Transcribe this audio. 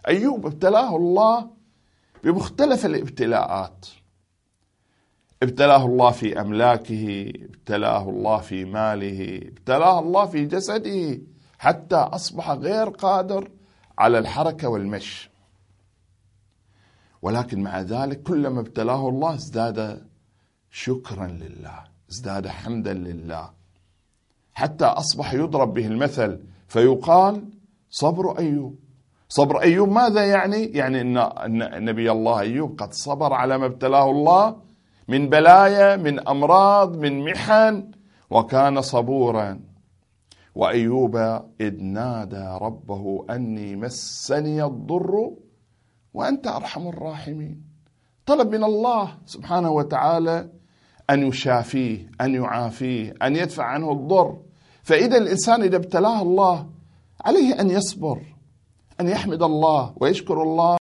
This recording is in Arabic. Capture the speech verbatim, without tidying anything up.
أيوب ابتلاه الله بمختلف الابتلاءات، ابتلاه الله في أملاكه، ابتلاه الله في ماله، ابتلاه الله في جسده، حتى أصبح غير قادر على الحركة والمشي. ولكن مع ذلك كلما ابتلاه الله ازداد شكرا لله، ازداد حمدا لله، حتى أصبح يضرب به المثل فيقال صبر أيوب. صبر أيوب ماذا يعني؟ يعني أن نبي الله أيوب قد صبر على ما ابتلاه الله من بلايا، من أمراض، من محن، وكان صبورا. وأيوب إذ نادى ربه أني مسني الضر وأنت أرحم الراحمين، طلب من الله سبحانه وتعالى أن يشافيه، أن يعافيه، أن يدفع عنه الضر. فإذا الإنسان إذا ابتلاه الله عليه أن يصبر، أن يحمد الله ويشكر الله